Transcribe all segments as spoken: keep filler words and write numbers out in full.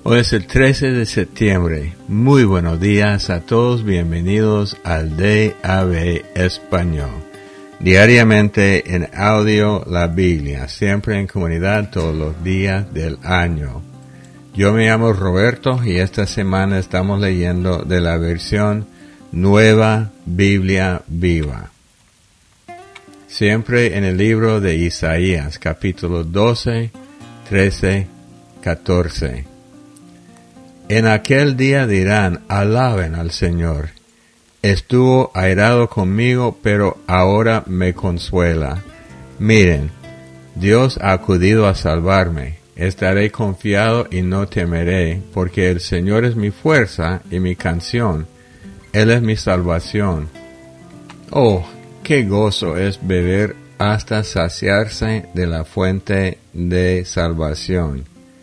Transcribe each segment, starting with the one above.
Hoy es el trece de septiembre. Muy buenos días a todos. Bienvenidos al D A B Español. Diariamente en audio la Biblia, siempre en comunidad todos los días del año. Yo me llamo Roberto y esta semana estamos leyendo de la versión Nueva Biblia Viva. Siempre en el libro de Isaías, capítulo doce, trece, catorce. En aquel día dirán, alaben al Señor. Estuvo airado conmigo, pero ahora me consuela. Miren, Dios ha acudido a salvarme. Estaré confiado y no temeré, porque el Señor es mi fuerza y mi canción. Él es mi salvación. Oh, qué gozo es beber hasta saciarse de la fuente de salvación.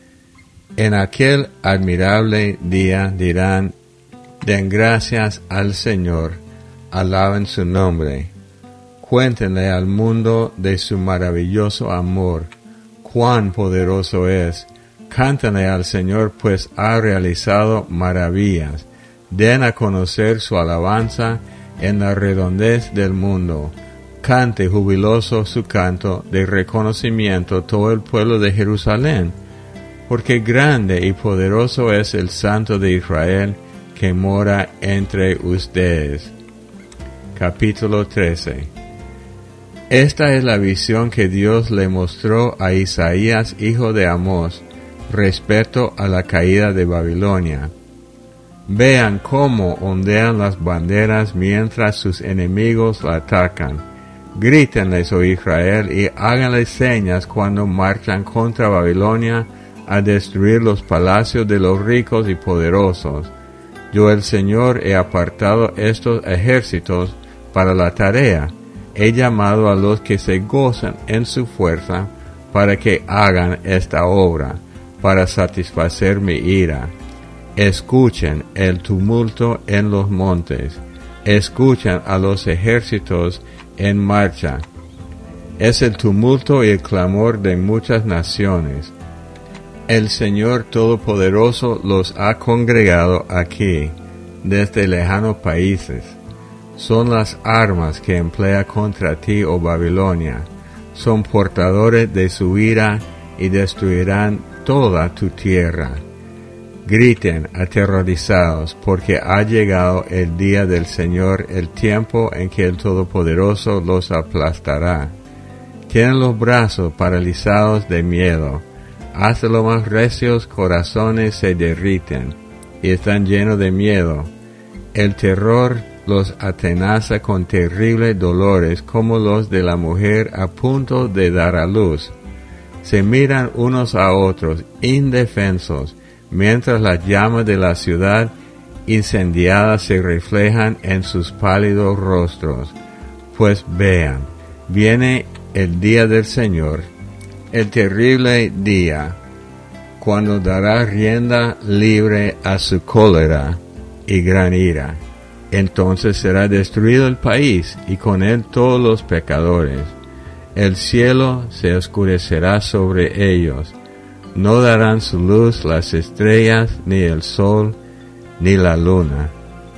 En aquel admirable día dirán, den gracias al Señor, alaben su nombre. Cuéntenle al mundo de su maravilloso amor, cuán poderoso es. Cántenle al Señor, pues ha realizado maravillas. Den a conocer su alabanza en la redondez del mundo. Cante jubiloso su canto de reconocimiento todo el pueblo de Jerusalén. Porque grande y poderoso es el Santo de Israel que mora entre ustedes. Capítulo trece. Esta es la visión que Dios le mostró a Isaías, hijo de Amós, respecto a la caída de Babilonia. Vean cómo ondean las banderas mientras sus enemigos la atacan. Grítenles, oh Israel, y háganles señas cuando marchan contra Babilonia, a destruir los palacios de los ricos y poderosos. Yo el Señor he apartado estos ejércitos para la tarea. He llamado a los que se gozan en su fuerza para que hagan esta obra, para satisfacer mi ira. Escuchen el tumulto en los montes. Escuchen a los ejércitos en marcha. Es el tumulto y el clamor de muchas naciones. El Señor Todopoderoso los ha congregado aquí, desde lejanos países. Son las armas que emplea contra ti, oh Babilonia. Son portadores de su ira y destruirán toda tu tierra. Griten aterrorizados, porque ha llegado el día del Señor, el tiempo en que el Todopoderoso los aplastará. Tienen los brazos paralizados de miedo. Hasta los más recios corazones se derriten y están llenos de miedo. El terror los atenaza con terribles dolores como los de la mujer a punto de dar a luz. Se miran unos a otros indefensos, mientras las llamas de la ciudad incendiada se reflejan en sus pálidos rostros. Pues vean, viene el día del Señor, el terrible día, cuando dará rienda libre a su cólera y gran ira. Entonces será destruido el país y con él todos los pecadores. El cielo se oscurecerá sobre ellos. No darán su luz las estrellas, ni el sol, ni la luna.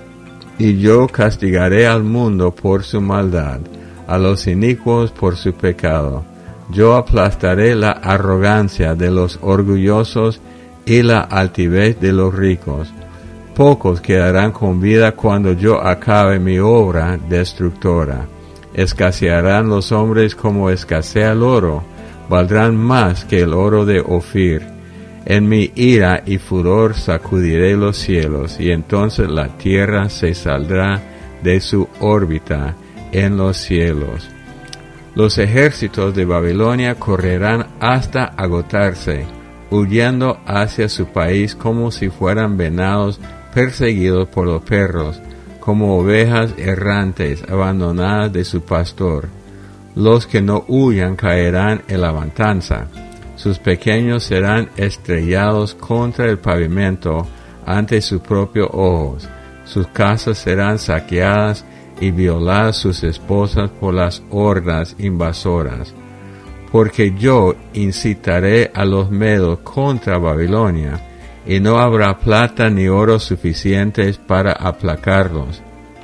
Y yo castigaré al mundo por su maldad, a los inicuos por su pecado. Yo aplastaré la arrogancia de los orgullosos y la altivez de los ricos. Pocos quedarán con vida cuando yo acabe mi obra destructora. Escasearán los hombres como escasea el oro, valdrán más que el oro de Ofir. En mi ira y furor sacudiré los cielos, y entonces la tierra se saldrá de su órbita en los cielos. Los ejércitos de Babilonia correrán hasta agotarse, huyendo hacia su país como si fueran venados perseguidos por los perros, como ovejas errantes abandonadas de su pastor. Los que no huyan caerán en la matanza. Sus pequeños serán estrellados contra el pavimento ante sus propios ojos. Sus casas serán saqueadas y violadas sus esposas por las hordas invasoras. Porque yo incitaré a los medos contra Babilonia, y no habrá plata ni oro suficientes para aplacarlos.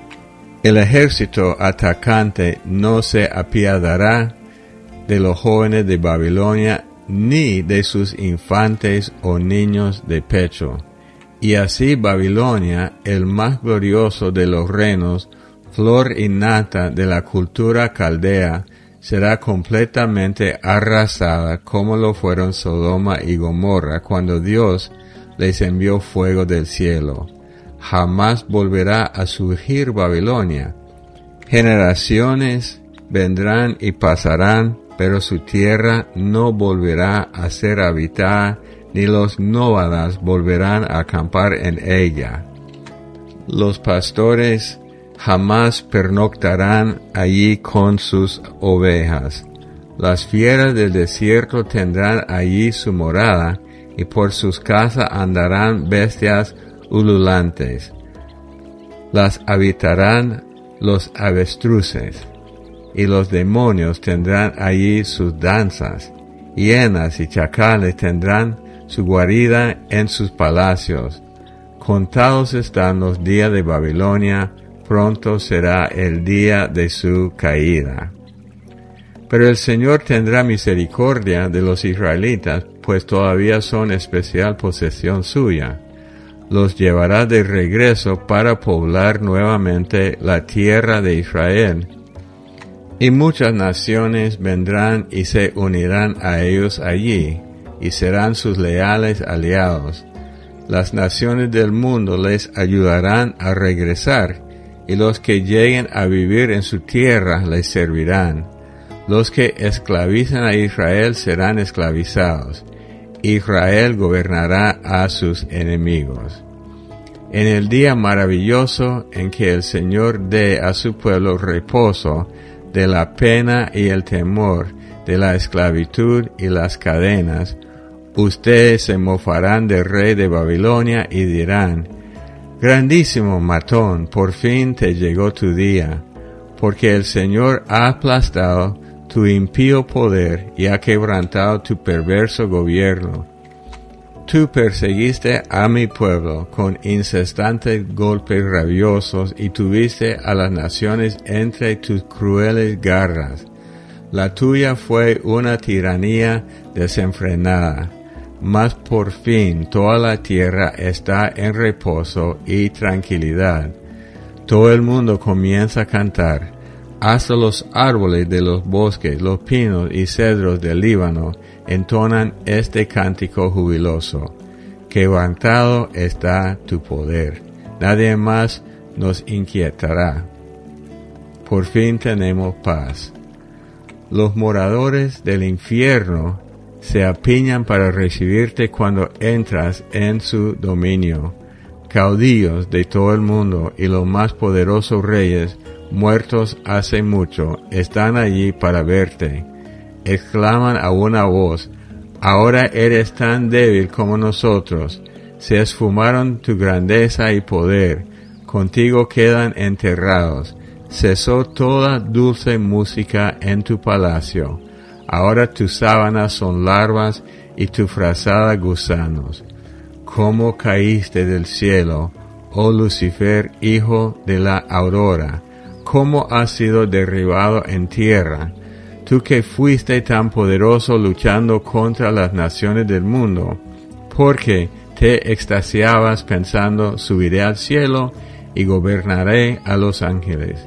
El ejército atacante no se apiadará de los jóvenes de Babilonia, ni de sus infantes o niños de pecho. Y así Babilonia, el más glorioso de los reinos, flor y nata de la cultura caldea, será completamente arrasada como lo fueron Sodoma y Gomorra cuando Dios les envió fuego del cielo. Jamás volverá a surgir Babilonia. Generaciones vendrán y pasarán, pero su tierra no volverá a ser habitada, ni los nómadas volverán a acampar en ella. Los pastores jamás pernoctarán allí con sus ovejas. Las fieras del desierto tendrán allí su morada, y por sus casas andarán bestias ululantes. Las habitarán los avestruces, y los demonios tendrán allí sus danzas. Hienas y chacales tendrán su guarida en sus palacios. Contados están los días de Babilonia, pronto será el día de su caída. Pero el Señor tendrá misericordia de los israelitas, pues todavía son especial posesión suya. Los llevará de regreso para poblar nuevamente la tierra de Israel. Y muchas naciones vendrán y se unirán a ellos allí, y serán sus leales aliados. Las naciones del mundo les ayudarán a regresar, y los que lleguen a vivir en su tierra les servirán. Los que esclavizan a Israel serán esclavizados. Israel gobernará a sus enemigos. En el día maravilloso en que el Señor dé a su pueblo reposo de la pena y el temor, de la esclavitud y las cadenas, ustedes se mofarán del rey de Babilonia y dirán: grandísimo matón, por fin te llegó tu día, porque el Señor ha aplastado tu impío poder y ha quebrantado tu perverso gobierno. Tú perseguiste a mi pueblo con incesantes golpes rabiosos y tuviste a las naciones entre tus crueles garras. La tuya fue una tiranía desenfrenada, mas por fin toda la tierra está en reposo y tranquilidad. Todo el mundo comienza a cantar. Hasta los árboles de los bosques, los pinos y cedros del Líbano entonan este cántico jubiloso. Quebrantado está tu poder. Nadie más nos inquietará. Por fin tenemos paz. Los moradores del infierno se apiñan para recibirte cuando entras en su dominio. Caudillos de todo el mundo y los más poderosos reyes muertos hace mucho, están allí para verte. Exclaman a una voz: ahora eres tan débil como nosotros. Se esfumaron tu grandeza y poder, contigo quedan enterrados. Cesó toda dulce música en tu palacio. Ahora tus sábanas son larvas y tu frazada gusanos. ¿Cómo caíste del cielo, oh Lucifer, hijo de la aurora? ¿Cómo has sido derribado en tierra? Tú que fuiste tan poderoso luchando contra las naciones del mundo, porque te extasiabas pensando: subiré al cielo y gobernaré a los ángeles.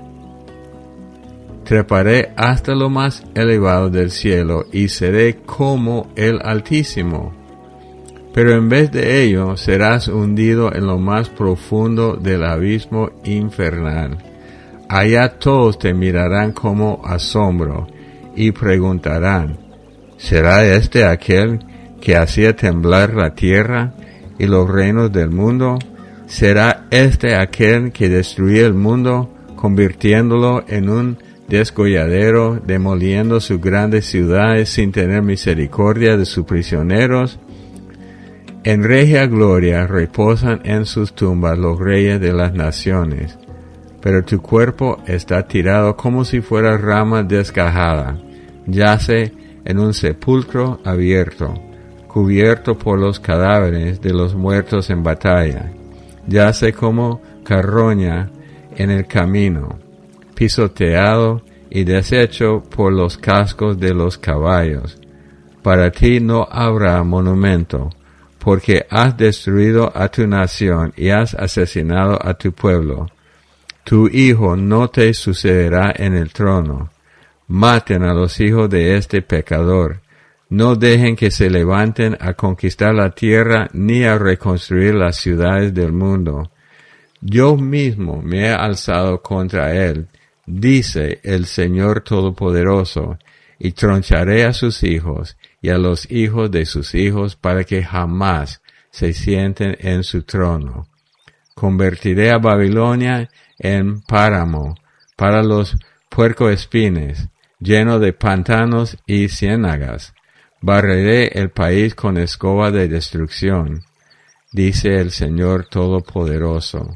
Treparé hasta lo más elevado del cielo y seré como el Altísimo. Pero en vez de ello serás hundido en lo más profundo del abismo infernal. Allá todos te mirarán como asombro y preguntarán: ¿será este aquel que hacía temblar la tierra y los reinos del mundo? ¿Será este aquel que destruía el mundo, convirtiéndolo en un desgolladero, demoliendo sus grandes ciudades sin tener misericordia de sus prisioneros? En regia gloria reposan en sus tumbas los reyes de las naciones. Pero tu cuerpo está tirado como si fuera rama desgajada, yace en un sepulcro abierto, cubierto por los cadáveres de los muertos en batalla. Yace como carroña en el camino, pisoteado y deshecho por los cascos de los caballos. Para ti no habrá monumento, porque has destruido a tu nación y has asesinado a tu pueblo. Tu hijo no te sucederá en el trono. Maten a los hijos de este pecador. No dejen que se levanten a conquistar la tierra ni a reconstruir las ciudades del mundo. Yo mismo me he alzado contra él, dice el Señor Todopoderoso, y troncharé a sus hijos y a los hijos de sus hijos para que jamás se sienten en su trono. Convertiré a Babilonia en páramo para los puercoespines, lleno de pantanos y ciénagas. Barreré el país con escoba de destrucción, dice el Señor Todopoderoso.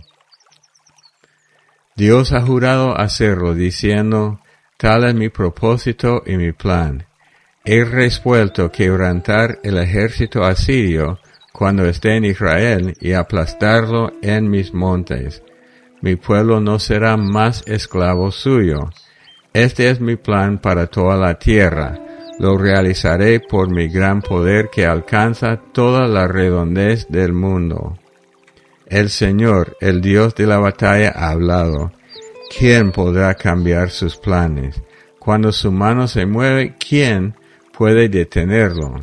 Dios ha jurado hacerlo, diciendo, tal es mi propósito y mi plan. He resuelto quebrantar el ejército asirio cuando esté en Israel y aplastarlo en mis montes. Mi pueblo no será más esclavo suyo. Este es mi plan para toda la tierra. Lo realizaré por mi gran poder que alcanza toda la redondez del mundo. El Señor, el Dios de la batalla, ha hablado. ¿Quién podrá cambiar sus planes? Cuando su mano se mueve, ¿quién puede detenerlo?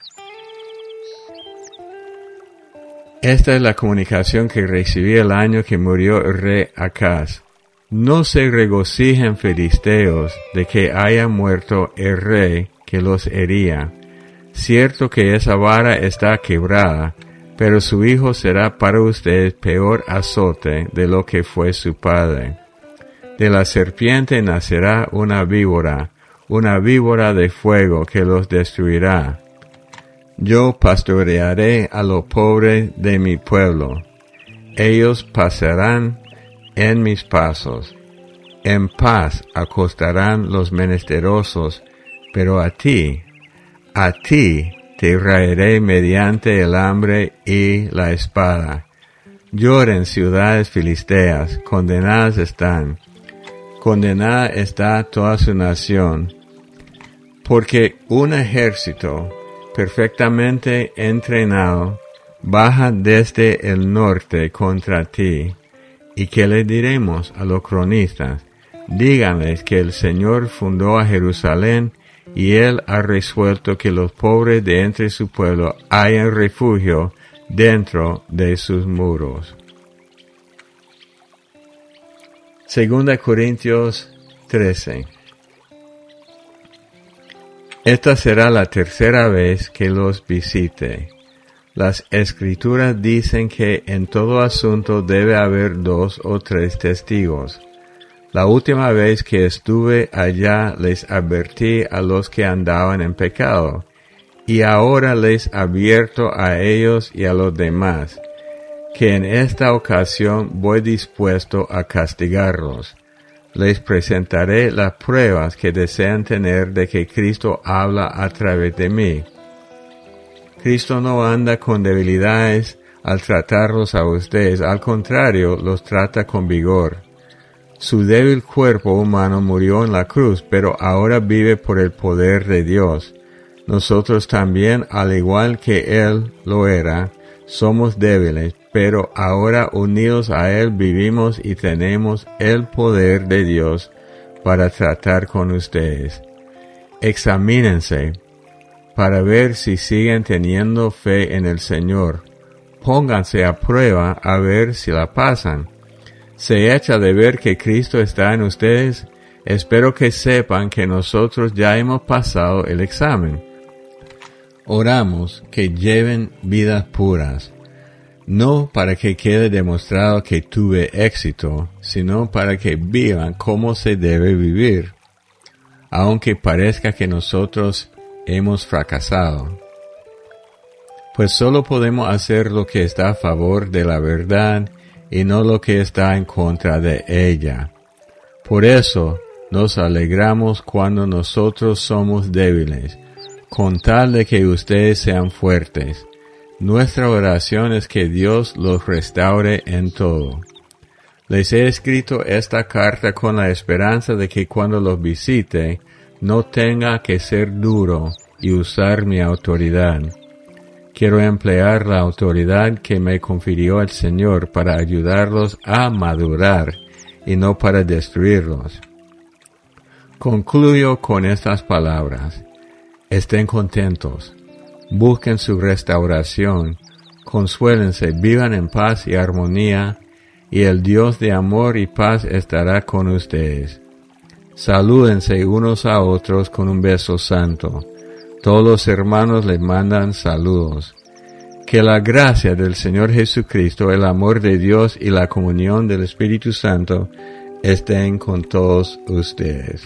Esta es la comunicación que recibí el año que murió el rey Acaz. No se regocijen filisteos de que haya muerto el rey que los hería. Cierto que esa vara está quebrada, pero su hijo será para ustedes peor azote de lo que fue su padre. De la serpiente nacerá una víbora, una víbora de fuego que los destruirá. Yo pastorearé a los pobres de mi pueblo. Ellos pasarán en mis pasos. En paz acostarán los menesterosos, pero a ti, a ti te raeré mediante el hambre y la espada. Lloren ciudades filisteas, condenadas están. Condenada está toda su nación, porque un ejército perfectamente entrenado baja desde el norte contra ti. ¿Y qué le diremos a los cronistas? Díganles que el Señor fundó a Jerusalén y Él ha resuelto que los pobres de entre su pueblo hayan refugio dentro de sus muros. Segunda Corintios trece. Esta será la tercera vez que los visite. Las Escrituras dicen que en todo asunto debe haber dos o tres testigos. La última vez que estuve allá les advertí a los que andaban en pecado, y ahora les advierto a ellos y a los demás, que en esta ocasión voy dispuesto a castigarlos. Les presentaré las pruebas que desean tener de que Cristo habla a través de mí. Cristo no anda con debilidades al tratarlos a ustedes, al contrario, los trata con vigor. Su débil cuerpo humano murió en la cruz, pero ahora vive por el poder de Dios. Nosotros también, al igual que Él lo era, somos débiles, pero ahora unidos a Él vivimos y tenemos el poder de Dios para tratar con ustedes. Examínense para ver si siguen teniendo fe en el Señor. Pónganse a prueba a ver si la pasan. ¿Se echa de ver que Cristo está en ustedes? Espero que sepan que nosotros ya hemos pasado el examen. Oramos que lleven vidas puras, no para que quede demostrado que tuve éxito, sino para que vivan cómo se debe vivir, aunque parezca que nosotros hemos fracasado. Pues solo podemos hacer lo que está a favor de la verdad y no lo que está en contra de ella. Por eso nos alegramos cuando nosotros somos débiles, con tal de que ustedes sean fuertes. Nuestra oración es que Dios los restaure en todo. Les he escrito esta carta con la esperanza de que cuando los visite, no tenga que ser duro y usar mi autoridad. Quiero emplear la autoridad que me confirió el Señor para ayudarlos a madurar y no para destruirlos. Concluyo con estas palabras. Estén contentos, busquen su restauración, consuélense, vivan en paz y armonía, y el Dios de amor y paz estará con ustedes. Salúdense unos a otros con un beso santo. Todos los hermanos les mandan saludos. Que la gracia del Señor Jesucristo, el amor de Dios y la comunión del Espíritu Santo estén con todos ustedes.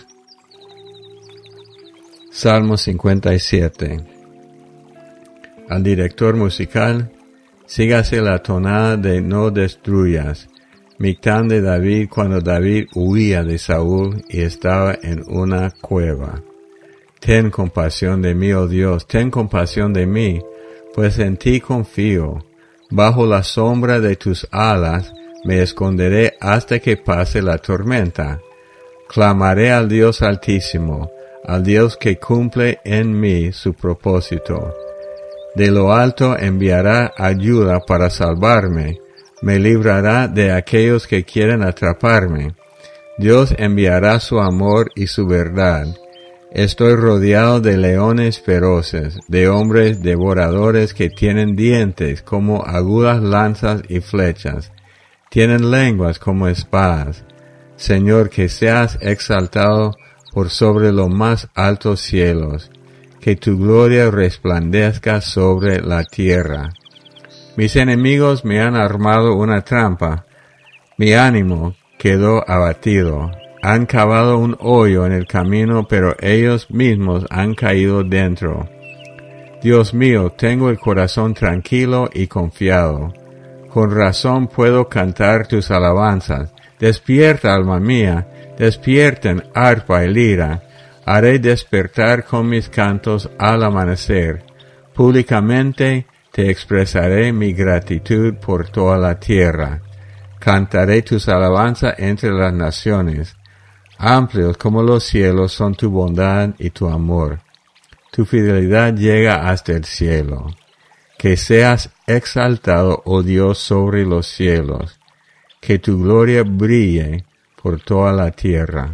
Salmo cincuenta y siete. Al director musical, sígase la tonada de No destruyas, Mictán de David cuando David huía de Saúl y estaba en una cueva. Ten compasión de mí, oh Dios, ten compasión de mí, pues en ti confío. Bajo la sombra de tus alas me esconderé hasta que pase la tormenta. Clamaré al Dios Altísimo, al Dios que cumple en mí su propósito. De lo alto enviará ayuda para salvarme, me librará de aquellos que quieren atraparme. Dios enviará su amor y su verdad. Estoy rodeado de leones feroces, de hombres devoradores que tienen dientes como agudas lanzas y flechas. Tienen lenguas como espadas. Señor, que seas exaltado por sobre los más altos cielos. Que tu gloria resplandezca sobre la tierra. Mis enemigos me han armado una trampa. Mi ánimo quedó abatido. Han cavado un hoyo en el camino, pero ellos mismos han caído dentro. Dios mío, tengo el corazón tranquilo y confiado. Con razón puedo cantar tus alabanzas. Despierta, alma mía, despierten arpa y lira. Haré despertar con mis cantos al amanecer. Públicamente te expresaré mi gratitud por toda la tierra. Cantaré tus alabanzas entre las naciones. Amplios como los cielos son tu bondad y tu amor. Tu fidelidad llega hasta el cielo. Que seas exaltado, oh Dios, sobre los cielos. Que tu gloria brille por toda la tierra.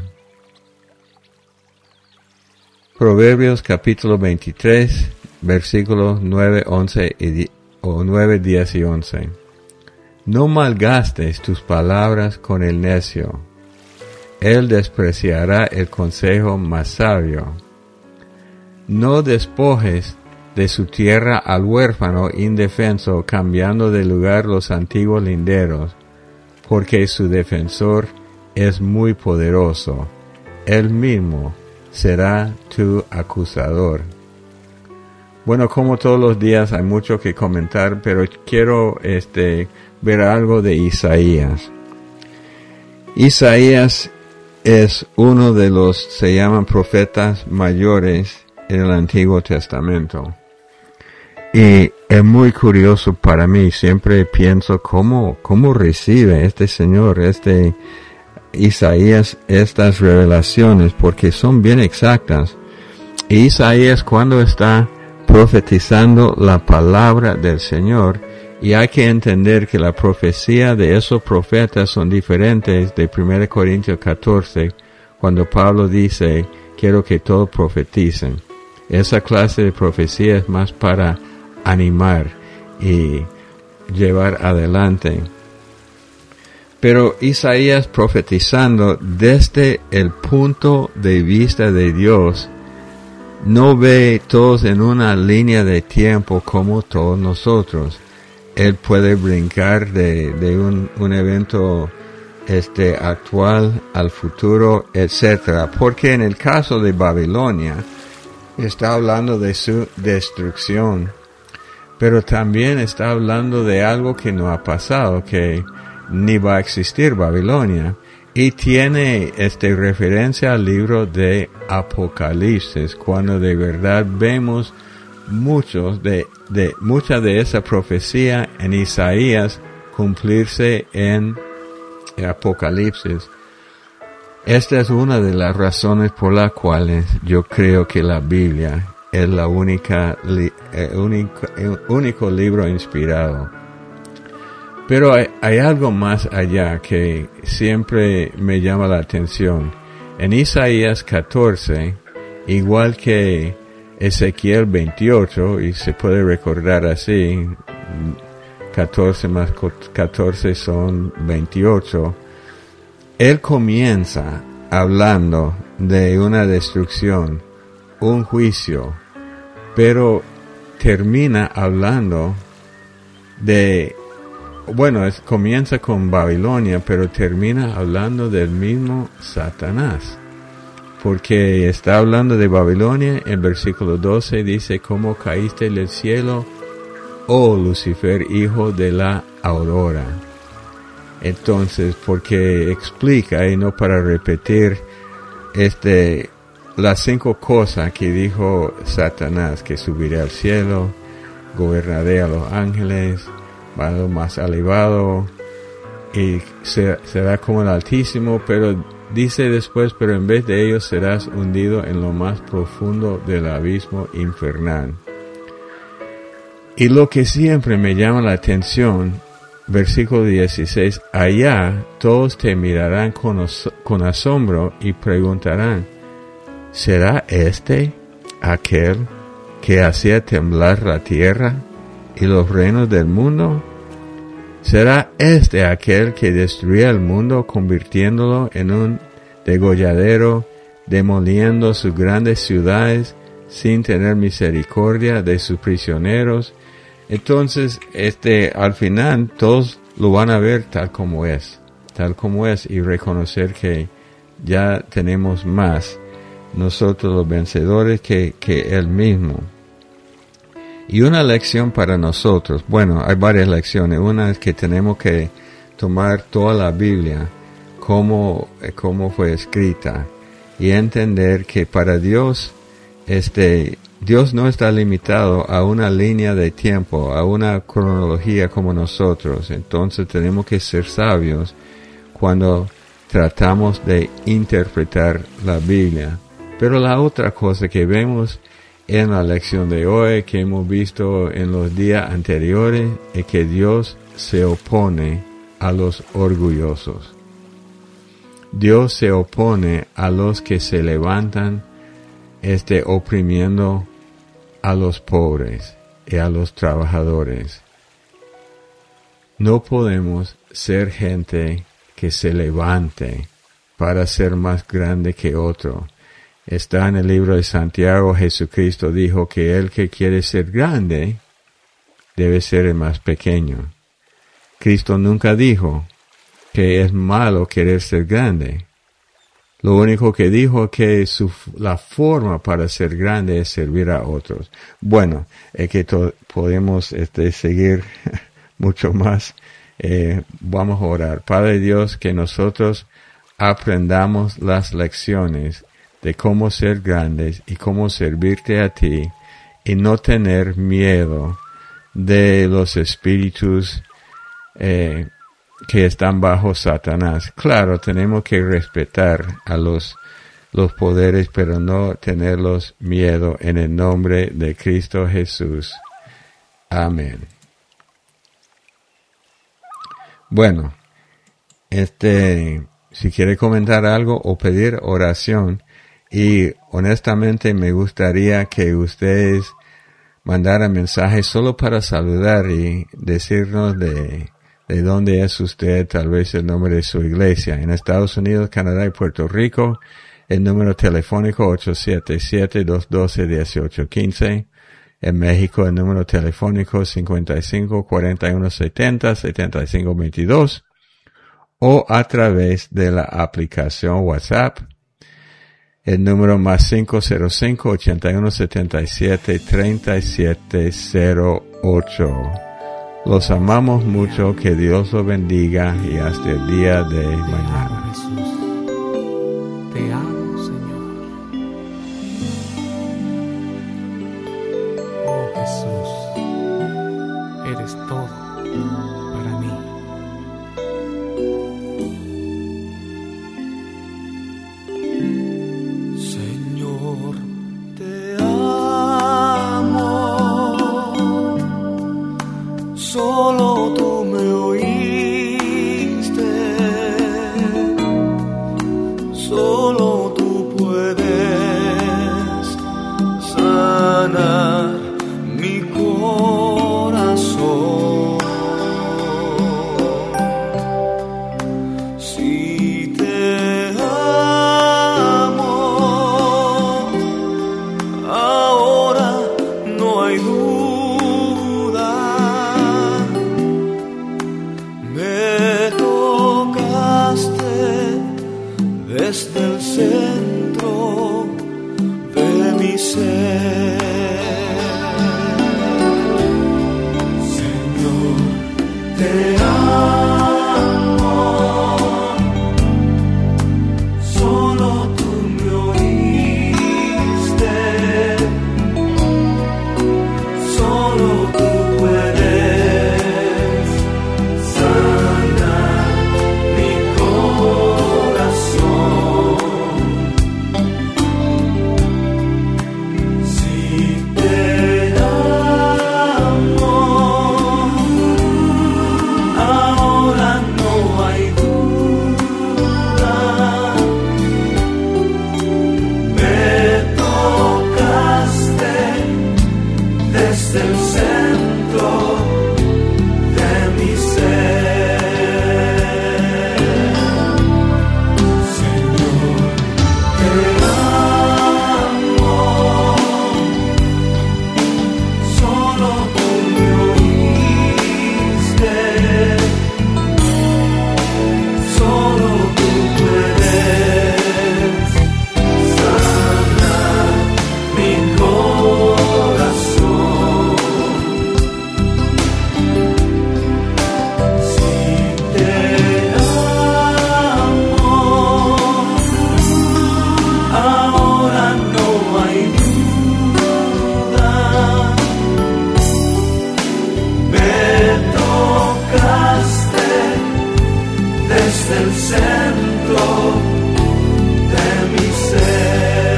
Proverbios capítulo veintitrés, versículos nueve, once y o nueve, diez y once. No malgastes tus palabras con el necio. Él despreciará el consejo más sabio. No despojes de su tierra al huérfano indefenso, cambiando de lugar los antiguos linderos, porque su defensor es muy poderoso. Él mismo será tu acusador. Bueno, como todos los días hay mucho que comentar, pero quiero este ver algo de Isaías. Isaías es uno de los, se llaman profetas mayores en el Antiguo Testamento. Y es muy curioso para mí, siempre pienso cómo, cómo recibe este señor, este Isaías, estas revelaciones, porque son bien exactas. Y Isaías cuando está profetizando la palabra del Señor, y hay que entender que la profecía de esos profetas son diferentes de primera Corintios catorce, cuando Pablo dice, quiero que todos profeticen. Esa clase de profecía es más para animar y llevar adelante. Pero Isaías profetizando desde el punto de vista de Dios, no ve todos en una línea de tiempo como todos nosotros. Él puede brincar de, de un, un evento este actual al futuro, etcétera. Porque en el caso de Babilonia, está hablando de su destrucción, pero también está hablando de algo que no ha pasado, que ni va a existir Babilonia. Y tiene este referencia al libro de Apocalipsis, cuando de verdad vemos muchos de, de mucha de esa profecía en Isaías cumplirse en Apocalipsis. Esta es una de las razones por las cuales yo creo que la Biblia es la única, el único, el único libro inspirado. Pero hay, hay algo más allá que siempre me llama la atención. En Isaías catorce, igual que Ezequiel veintiocho, y se puede recordar así, catorce más catorce son veintiocho, él comienza hablando de una destrucción, un juicio, pero termina hablando de, bueno, es, comienza con Babilonia, pero termina hablando del mismo Satanás. Porque está hablando de Babilonia, en versículo doce dice, ¿cómo caíste del cielo, oh Lucifer, hijo de la aurora? Entonces, porque explica, y no para repetir, este, las cinco cosas que dijo Satanás, que subiré al cielo, gobernaré a los ángeles, va a lo más elevado, y será como el Altísimo, pero dice después, pero en vez de ellos serás hundido en lo más profundo del abismo infernal. Y lo que siempre me llama la atención, versículo dieciséis, allá todos te mirarán con, os- con asombro y preguntarán, ¿será este aquel que hacía temblar la tierra y los reinos del mundo? ¿Será este aquel que destruía el mundo convirtiéndolo en un degolladero, demoliendo sus grandes ciudades sin tener misericordia de sus prisioneros? Entonces, este, al final, todos lo van a ver tal como es, tal como es, y reconocer que ya tenemos más, nosotros los vencedores, que, que Él mismo. Y una lección para nosotros, bueno, hay varias lecciones. Una es que tenemos que tomar toda la Biblia como, como fue escrita y entender que para Dios, este, Dios no está limitado a una línea de tiempo, a una cronología como nosotros. Entonces tenemos que ser sabios cuando tratamos de interpretar la Biblia. Pero la otra cosa que vemos en la lección de hoy, que hemos visto en los días anteriores, es que Dios se opone a los orgullosos. Dios se opone a los que se levantan, este, oprimiendo a los pobres y a los trabajadores. No podemos ser gente que se levante para ser más grande que otro. Está en el libro de Santiago, Jesucristo dijo que el que quiere ser grande debe ser el más pequeño. Cristo nunca dijo que es malo querer ser grande. Lo único que dijo que su, la forma para ser grande es servir a otros. Bueno, es que to, podemos este, seguir mucho más. Eh, vamos a orar. Padre Dios, que nosotros aprendamos las lecciones de cómo ser grandes y cómo servirte a ti y no tener miedo de los espíritus eh, que están bajo Satanás. Claro, tenemos que respetar a los, los poderes, pero no tenerlos miedo, en el nombre de Cristo Jesús. Amén. Bueno, este, si quiere comentar algo o pedir oración, y honestamente me gustaría que ustedes mandaran mensajes solo para saludar y decirnos de, de dónde es usted, tal vez el nombre de su iglesia. En Estados Unidos, Canadá y Puerto Rico, el número telefónico ocho siete siete, dos uno dos, uno ocho uno cinco. En México, el número telefónico cincuenta y cinco, cuarenta y uno, setenta, setenta y cinco, veintidós. O a través de la aplicación WhatsApp. El número más cinco cero cinco, ochenta y uno, setenta y siete, treinta y siete cero ocho. Los amamos mucho, que Dios los bendiga y hasta el día de mañana. Solo tú me oíste, solo tú puedes sanar mi corazón. Si te amo, ahora no hay duda. Me tocaste desde el centro de mi ser. Señor, te amo, solo tú me oíste, solo tú puedes sanar mi corazón. Si te amo, ahora no hay duda. Me tocaste desde el centro de mi ser. Señor, te amo, solo tú me oíste, solo tú puedes sanar mi corazón. Si te amo, ahora no hay duda. Me tocaste desde el centro de mi ser.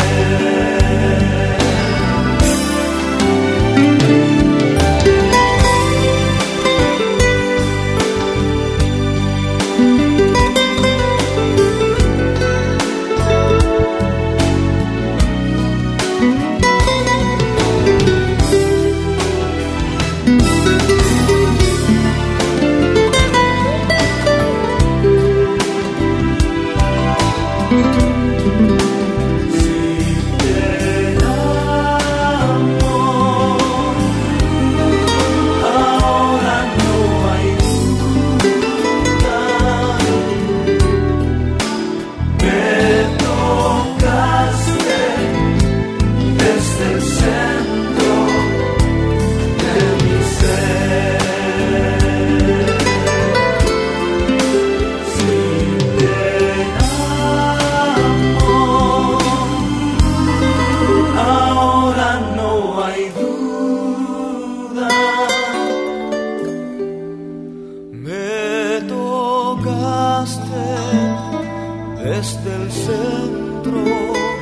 Me tocaste desde el centro